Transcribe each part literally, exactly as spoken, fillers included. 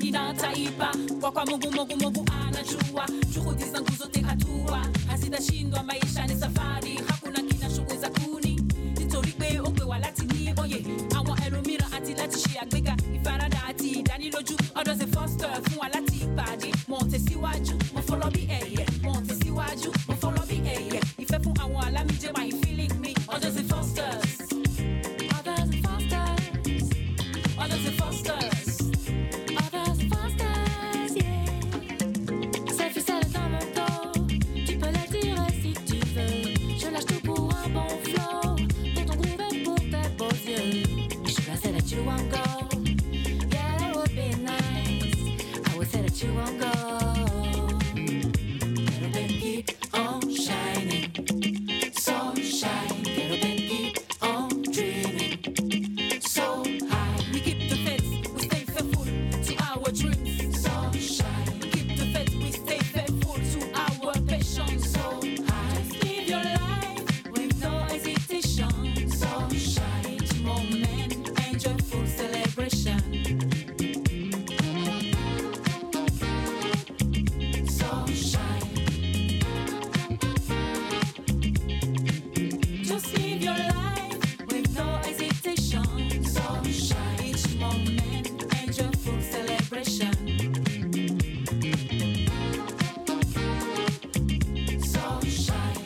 kina taipa kwa kwa Mungu Mungu Mungu anajua juhudi zangu zote hatua hazitashindwa maisha ni safari hakuna kina shughuli za kuni nítorí pé ó pè wá láti ní òye àwọn ẹlòmíràn àti láti ṣe àgbéga ìfaradà àti ìdánilójú ọ̀dọ̀ ṣe foster fún wa láti ìpàdé mo tẹ̀síwájú mo fọlọ́ bí ẹ̀yẹ mo tẹ̀síwájú mo fọlọ́ bí ẹ̀yẹ ìfẹ́ fún àwọn alámìjẹ́ wà ń feeling me ọ̀dọ̀ ṣe fosters ọ̀dọ̀ ṣe fosters ọ̀dọ̀ ṣe fosters. You won't go, yeah, that would be nice. I would say that you won't go. Little bit keep on shining, so shine. Little bit keep on dreaming, so high. We keep the faith, we stay faithful to our dreams, so shine. We keep the faith, we stay faithful to our passion, so high. Just live your life with no hesitation, so shine. Each moment. Joyful celebration. Sunshine. Just live your life with no hesitation. Sunshine. Each moment and joyful celebration. Sunshine.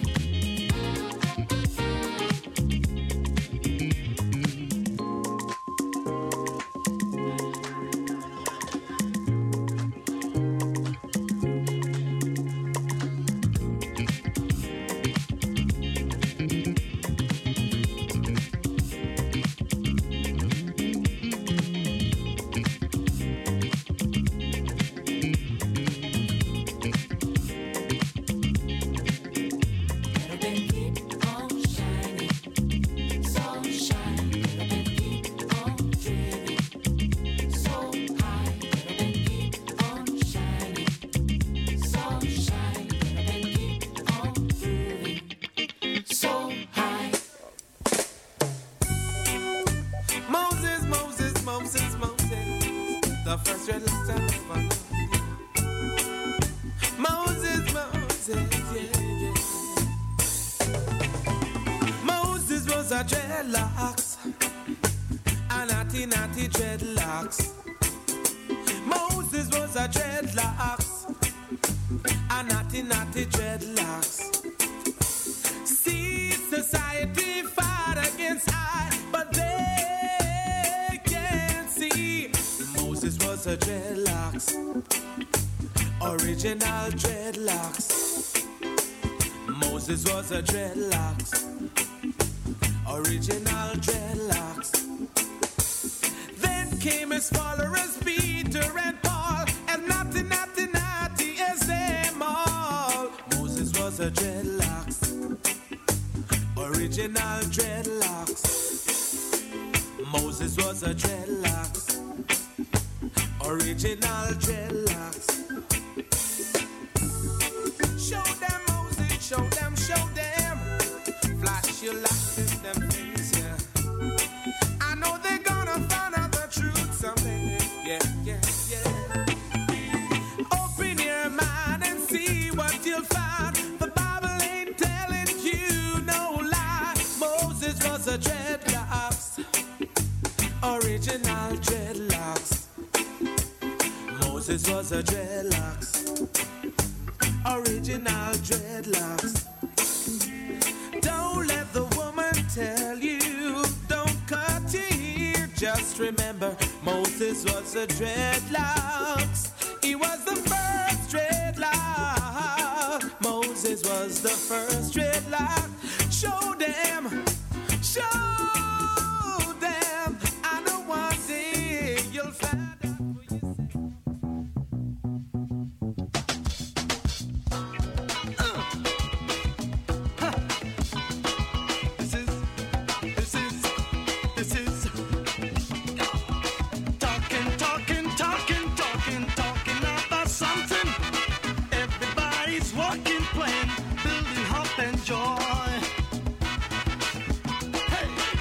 Dreadlocks, a natty natty dreadlocks. Moses was a dreadlocks, a natty natty dreadlocks. See society fought against I, but they can't see. Moses was a dreadlocks, original dreadlocks. Moses was a dreadlocks. Original dreadlocks. Then came his followers, Peter and Paul, and naughty, naughty, naughty as them all. Moses was a dreadlocks. Original dreadlocks. Moses was a dreadlocks. Original dreadlocks. Show them Moses, show them, show them. Flash your lights in them face, yeah. I know they're gonna find out the truth someday, yeah, yeah, yeah. Open your mind and see what you'll find. The Bible ain't telling you no lie. Moses was a dreadlocks, original dreadlocks. Moses was a dreadlocks, original dreadlocks. Don't let the woman tell you, don't cut your hair. Just remember, Moses was a dreadlocks. He was the first dreadlock. Moses was the first dreadlock. Show them, show them. I know one day you'll find out for yourself.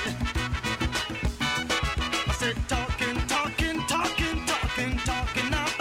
Talking, talking, talking, talking, talking up.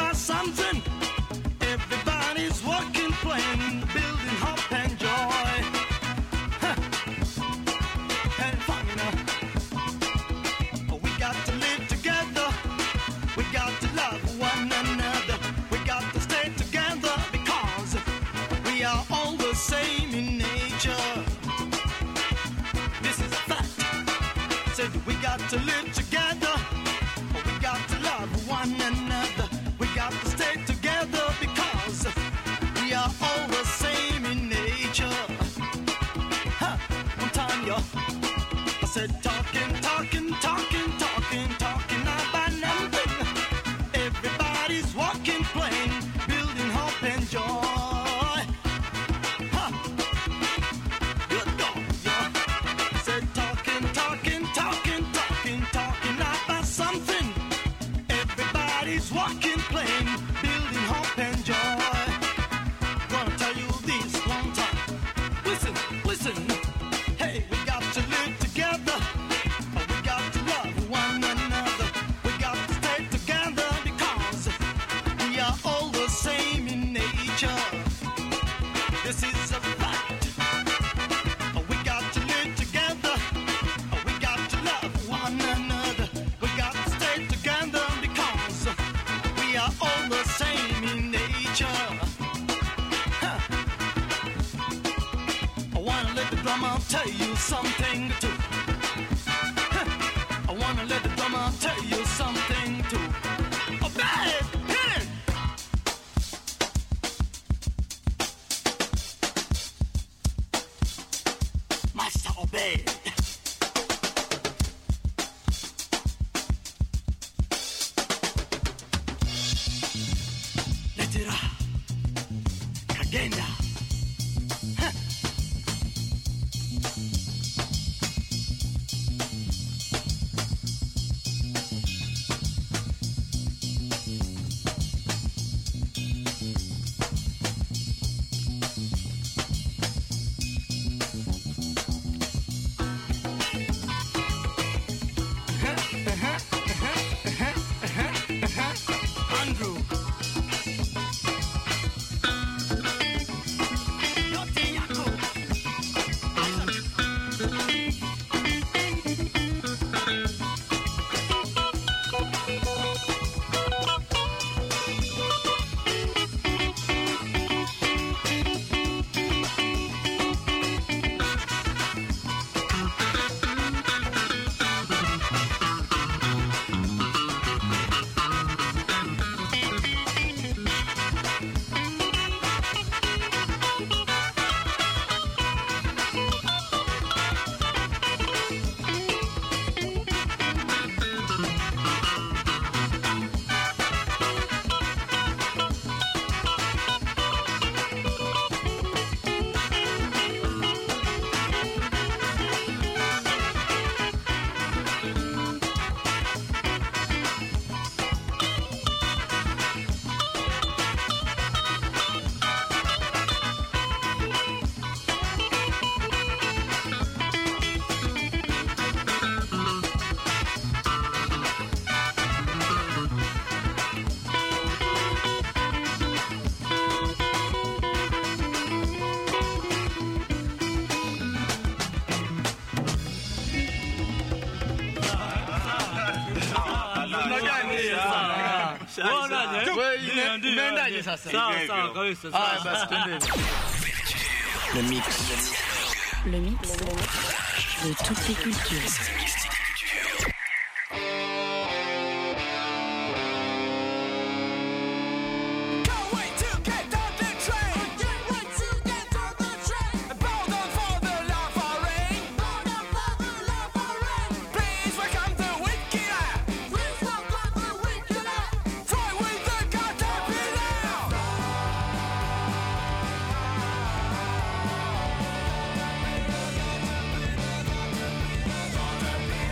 to live together. We got to love one another. We got to stay together because we are all the same in nature. Huh, one time, yo, I said talking, talking, talking, talking, talking about nothing. Everybody's walking, playing, building hope and joy. Huh, good dog, yo. I said talking, talking, talking, talking, talking about something. Everybody's walking, playing, building hope and joy. Gonna tell you this one time. Listen, listen. Hey, we got to live together. We got to love one another. We got to stay together because we are all the same in nature. This is a fact. We got to live together. We got to love one another. We got to stay together because we are all the same in nature. Huh. I wanna let the drummer tell you something too. Huh. I wanna let the drummer tell you something too. Oh, bad, hit it! Master Obey. Let it out. Kagenda. Huh. Andrew. Yote yako. Umeendaje sasa? Sawa sawa kabisa. Haya basi twendeni. Le mix. Le mix de toutes les cultures. Gonna be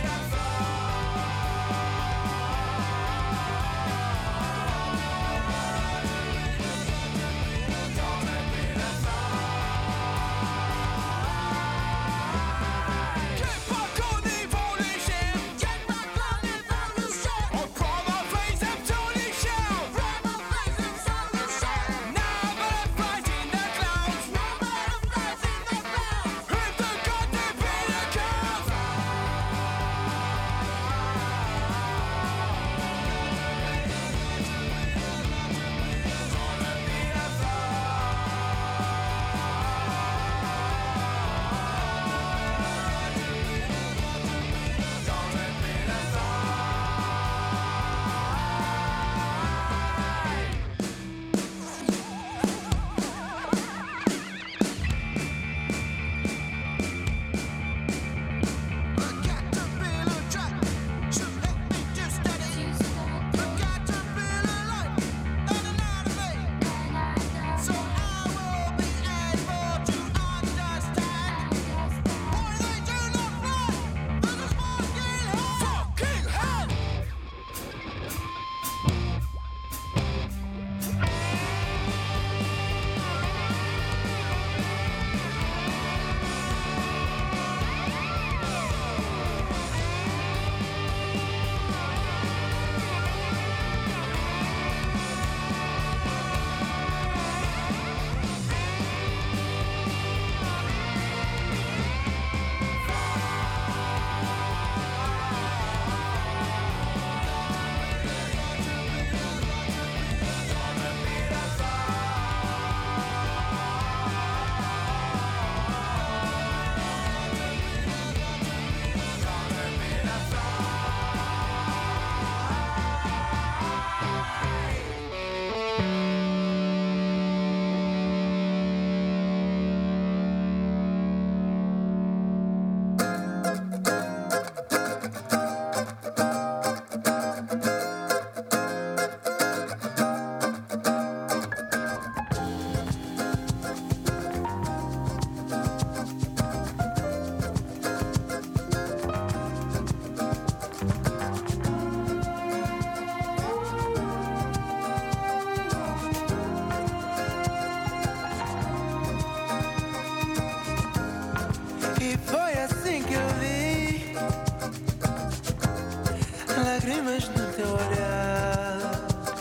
lágrimas no teu olhar,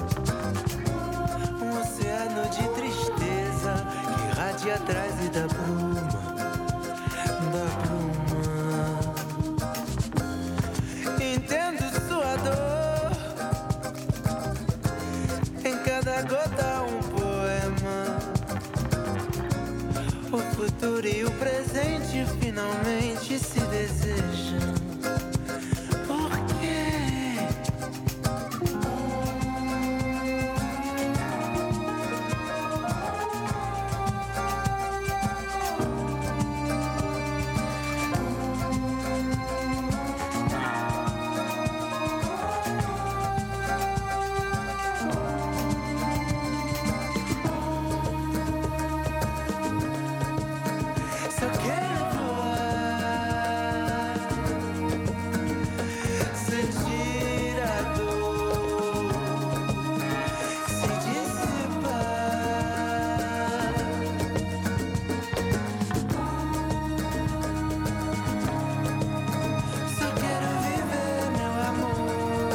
um oceano de tristeza que irradia atrás e da bruma, da bruma. Entendo sua dor, em cada gota um poema. O futuro e o presente finalmente se desejam. Por quê? Só quero voar, sentir a dor se dissipar. Só quero viver, meu amor,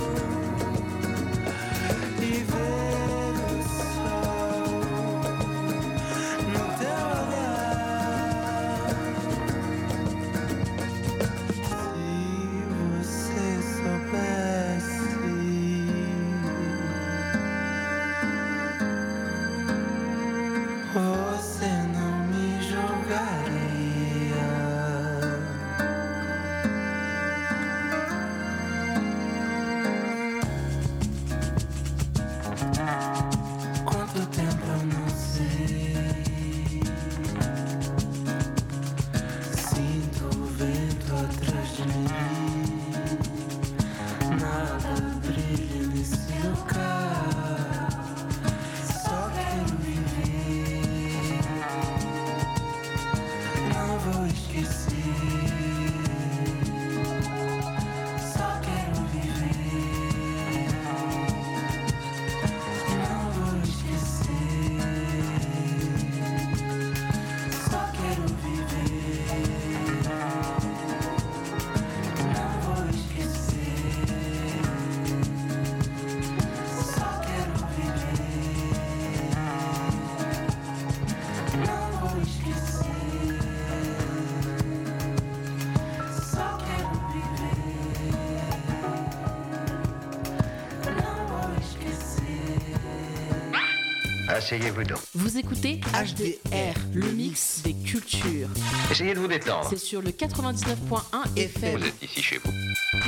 e ver o sol no teu olhar. Se você soubesse, você não me julgaria. Quanto tempo eu não sei. Sinto o vento atrás de mim. Nada brilha nesse lugar. Só quero viver. Não vou esquecer. Só quero viver. Não vou esquecer. Só quero viver. Não vou esquecer. Só quero viver. Não vou esquecer. Só quero viver. Não vou esquecer. Asseyez-vous donc. Vous écoutez H D R, le mix des cultures. Essayez de vous détendre. C'est sur le quatre-vingt-dix-neuf point un F M. Vous êtes ici chez vous.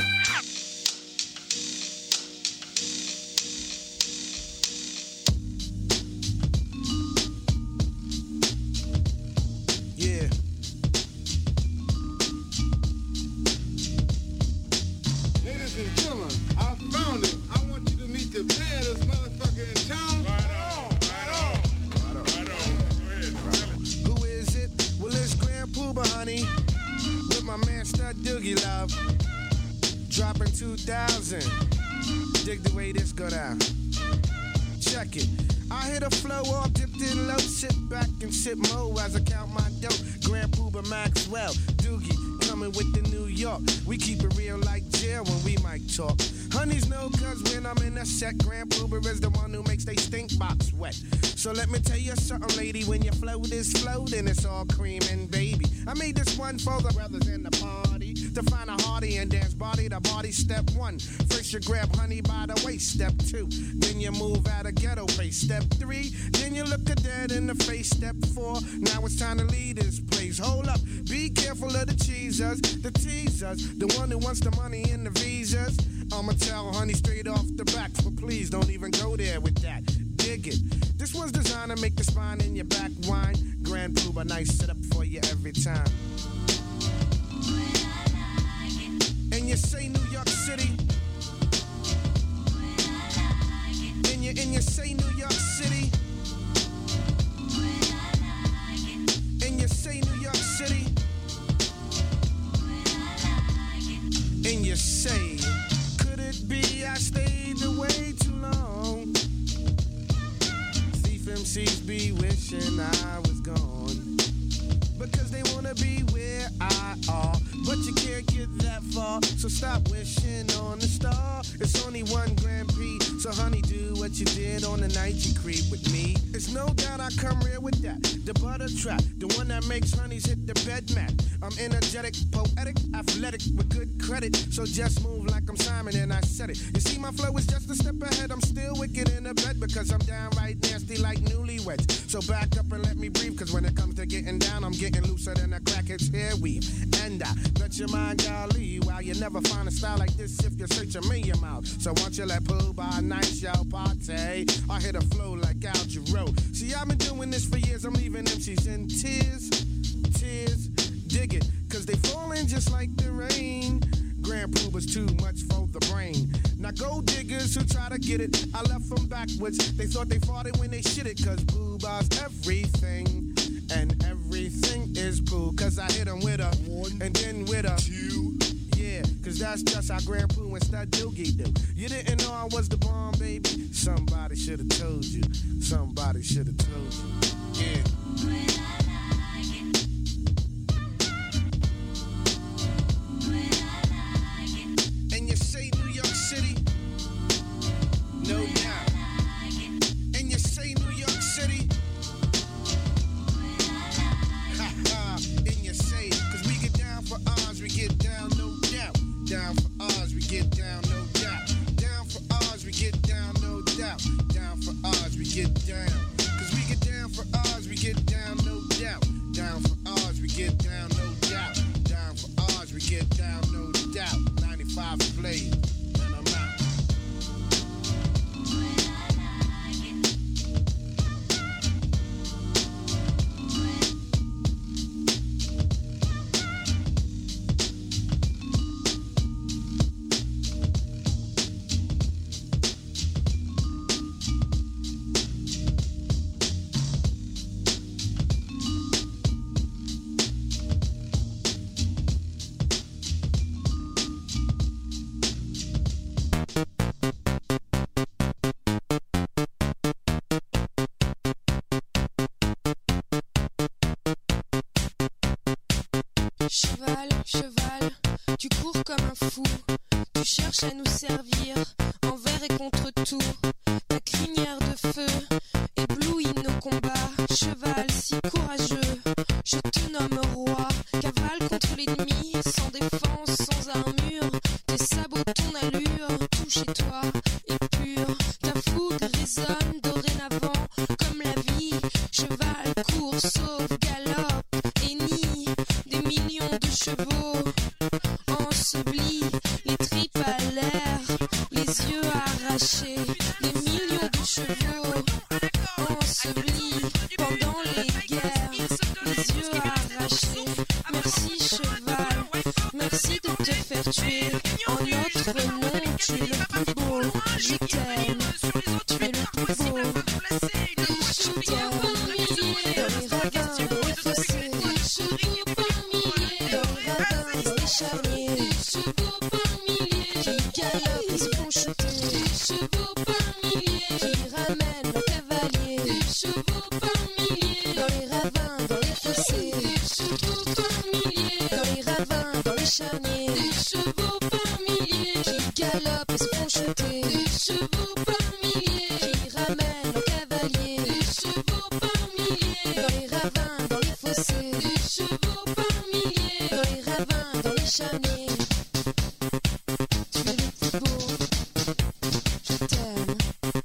Yeah. Ladies and gentlemen, I found him. I want you to meet the baddest motherfucker in town. Right on, right on, right on, right on. Go ahead, tell it. Who is it? Well, it's Grand Pooba, honey. With my man Stud Doogie Love. Dropping two thousand. Dig the way this go down. Check it. I hit a flow all dipped in low. Sit back and sip mo as I count my dough. Grand Pooba Maxwell. Doogie coming with the New York. We keep it real like jail when we might talk. Honeys know cause when I'm in a set, Grand Pooba is the one who makes they stink box wet. So let me tell you something, lady, when your float is floating, it's all cream and baby. I made this one for the brothers in the party to find a hearty and dance body to body. Step one, first you grab honey by the waist. Step two, then you move out of ghetto face. Step three, then you look a dead in the face. Step four, now it's time to leave this place. Hold up, be careful of the cheesers, the teasers, the one who wants the money and the visas. I'ma tell honey straight off the back, but please don't even go there with that. Dig it. This one's designed to make the spine in your back whine. Grand Pooba, nice setup for you every time. And you say New York City. And you, and you say New York City. And you say New York City. And you say, could it be I stayed away too long? Thief M Cs be wishing I was gone, because they wanna be where I are. but you can't get that far. So stop wishing on the star. It's only one Grand Prix. So honey, do what you did on the night you creep with me. It's no doubt I come real with that. The butter trap, the one that makes honeys hit the bed mat. I'm energetic, poetic, athletic, with good credit. So just move like I'm Simon and I said it. You see my flow is just a step ahead. I'm still wicked in the bed because I'm downright nasty like newlyweds. So back up and let me breathe, cause when it comes to getting down, I'm getting looser than a crackhead's hair weave. And I bet your mind, golly, wow, you never find a style like this if you search a million miles. So won't you let Pooh by night show party? I hit a flow like Al Jarreau. See, I've been doing this for years, I'm leaving M Cs in tears, tears, dig it, cause they falling just like the rain. Grand Pooba's too much for the brain. Now gold diggers who try to get it, I left them backwards. They thought they fought it when they shit it, cause Pooba's everything. And everything is Pooh, cause I hit them with a one, and then with a two. Yeah, cause that's just how Grand Pooh and Stud Doogie do. You didn't know I was the bomb, baby? Somebody should've told you. Somebody should've told you. Yeah. And you say New York City? No doubt. And you say New York City? Ha ha. And you say, cause we get down for ours, we get down, no doubt. Down for ours, we get down, no doubt. Down for ours, we get down, no doubt. Down for ours, we get down. Cause we get down for ours, we get down, no doubt. Down for ours, we get down, no doubt. Down for ours, we get down, no doubt. ninety-five played, and I'm out. Cheval, cheval, tu cours comme un fou. Tu cherches à nous servir envers et contre tout. Ta crinière de feu éblouit nos combats. Cheval si courageux, je te nomme roi. Cavale contre l'ennemi, sans défense, sans armure. Tes sabots, ton allure, tout chez toi est pur. Ta fougue résonne dorénavant comme la vie. Cheval court, sauve, galope et nie. Des millions de chevaux ensevelis, les tripes à l'air, les yeux arrachés. Des millions de chevaux ensevelis pendant les guerres, les yeux arrachés. Merci cheval, merci de te faire tuer en notre nom. Tu es le plus beau, je t'aime. Tu es le plus beau, je t'aime. Dans les ravins, dans les fossés, charniers, des chevaux par milliers qui galopent et se font chuter, des chevaux par milliers qui ramènent leurs cavaliers, des chevaux par milliers dans les ravins, dans les fossés, des chevaux par milliers dans les ravins, dans les charniers, des chevaux par milliers qui galopent et se font chuter, des chevaux par milliers qui ramènent leurs cavaliers, des chevaux par milliers dans les ravins, dans les fossés, des chevaux par milliers dans les ravins, dans les charniers. Tu es le plus beau, je t'aime.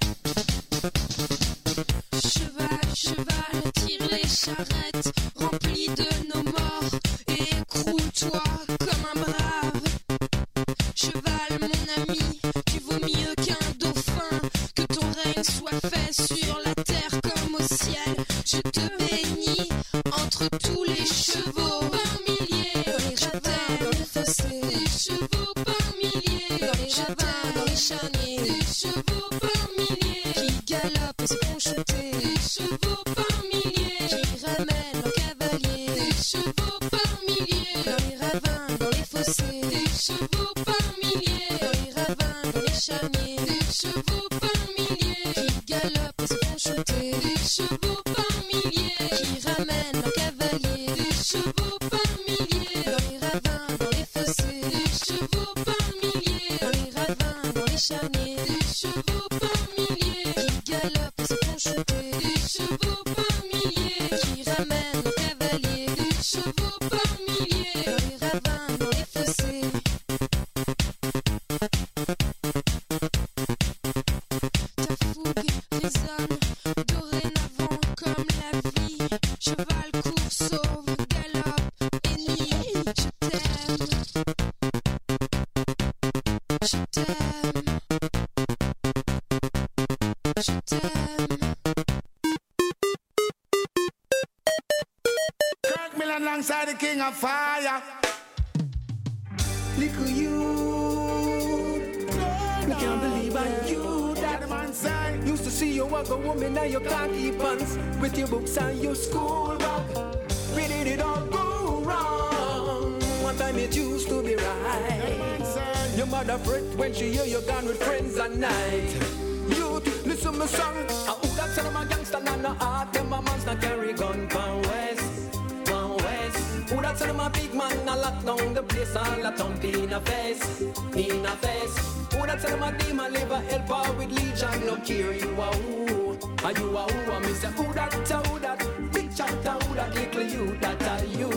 Cheval, cheval, tire les charrettes remplies de nos morts et écroule-toi comme un brave. Cheval, mon ami, tu vaux mieux qu'un dauphin. Que ton règne soit fait sur la terre comme au ciel. Je te bénis entre tous les chevaux par milliers. Dans les ravins, dans les fossés, des chevaux par milliers. Dans les ravins, dans les charniers, des chevaux par milliers qui galopent et se font chuter. Des chevaux par milliers qui ramènent leurs cavaliers. Des chevaux par milliers dans les ravins, dans les fossés. Des chevaux par milliers dans les ravins, dans les charniers. Des chevaux par milliers qui galopent et se font chuter. Des chevaux par milliers qui ramènent leurs cavaliers. Des chevaux par milliers dans les ravins, dans les Say the king of fire. Little you, I can't believe I'm you. That man say, used to see you walk a woman and your khaki pants with your books and your school bag. Where did it all go wrong? One time it used to be right. Your mother fret when she hear you gone with friends at night. You listen my song. I who that son of a gangster and no heart. Them a man's not carry gun pan west, pan west. Who that son of a big man a lock down the place all a thump in a face, in a face. Who that son of a demon live a helper with legion no care you a who, and you a who. And me say who that, who that, big chatter who that little you that are you.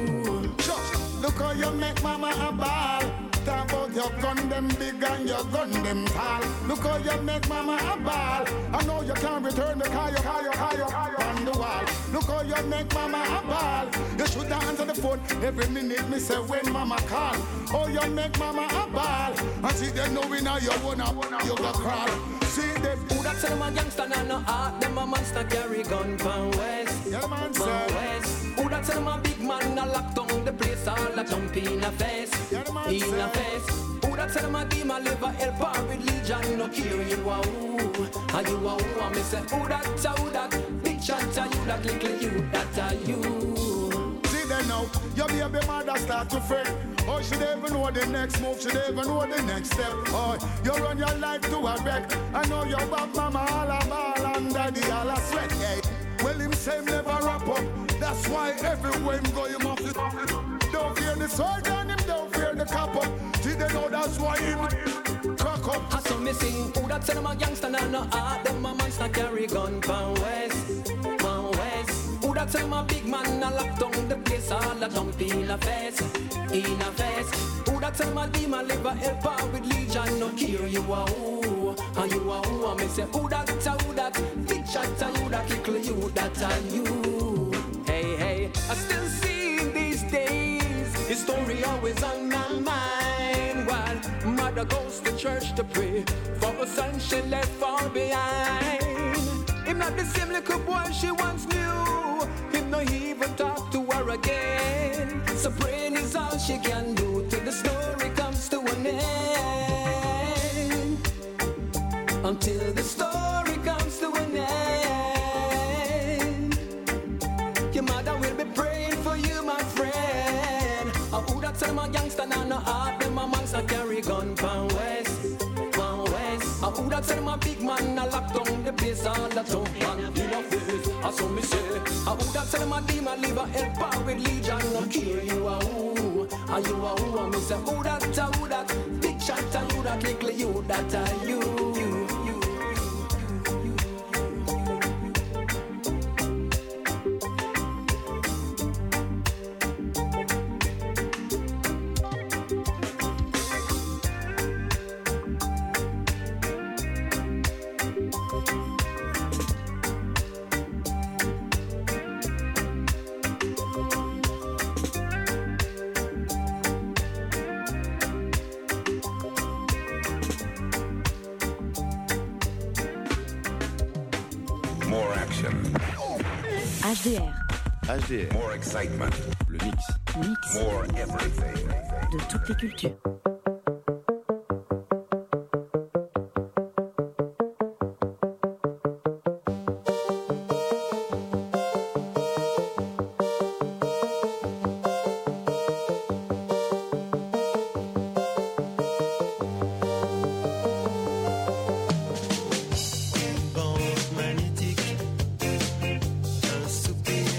Look how you make mama a ball. Talk about your gun them big and your gun them tall. Look how you make mama a ball. I know you can't return the car, you car, you car, you car on the wall. Look how you make mama a ball. You should answer the phone every minute. Me say when mama call. Oh, you make mama a ball. And see them knowing how you wanna, you go crawl. See them who that say them a gangster and no heart. Them a monster carry gun from west, yeah, man from west. Who that say them a big man a lock down the place all a jump in a face, yeah, in a face. Who that say them a demon live a helper with legion no care you a who, and you a who. And me say who that, who that, big chatter you that little you that are you. See them now, your baby mother start to fret. Oh, she don't even know the next move, she don't even know the next step. Oh, you run your life to a wreck. I know your back mama all a ball and daddy all a sweat. Hey. Well, him say him never wrap up. That's why everywhere him go, you must don't fear the sword and him don't fear the cop up. See they know that's why him crack up. I saw me sing, who that say them a gangster and no heart. Them a monster carry gun from west, from west. Who that say them a big man a lock down the place all a dump in a face, in a face. Who that say them a demon live a helper with legion no care you a who, and you a who. And me say who that, who that, big chatter you that little you that are you. Hey, hey, I still see these days his story always on my mind. While mother goes to church to pray for a son she left far behind. Him not the same little boy she once knew. Him no even talk to her again. So praying is all she can do till the story comes to an end. Until the story comes to an end. Your mother will be praying for you, my friend. Oh, who that say them a gangster and no heart. Them a monster carry gun from west, from west. Oh, who that say them a big man a lock down the place all the tough man in a face. I saw me say. Oh, who that say them a demon live a helper with legion no care you a who, and you a who. And me say who that, who that, big chatter you that little you that are you. H D R. H D R. More excitement. Le mix. Mix. More everything. De toutes les cultures.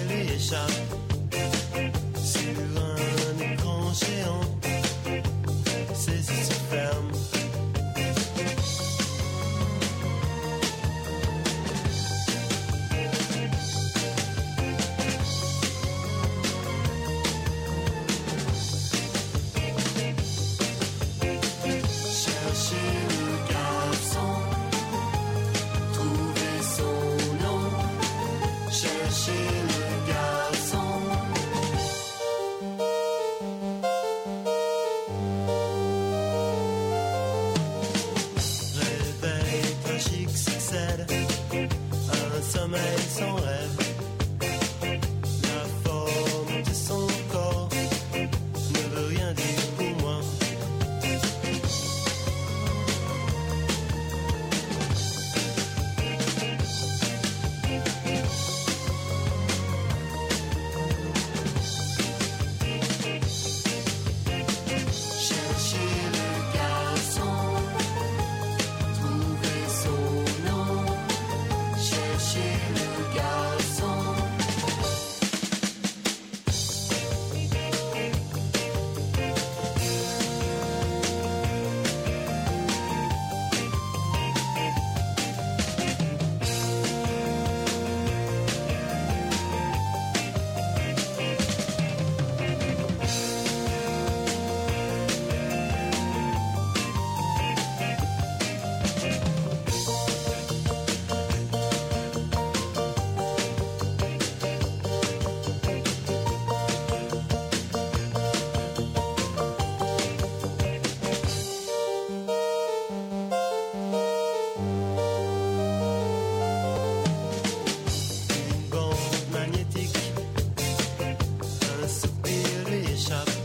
Sur un écran géant shop.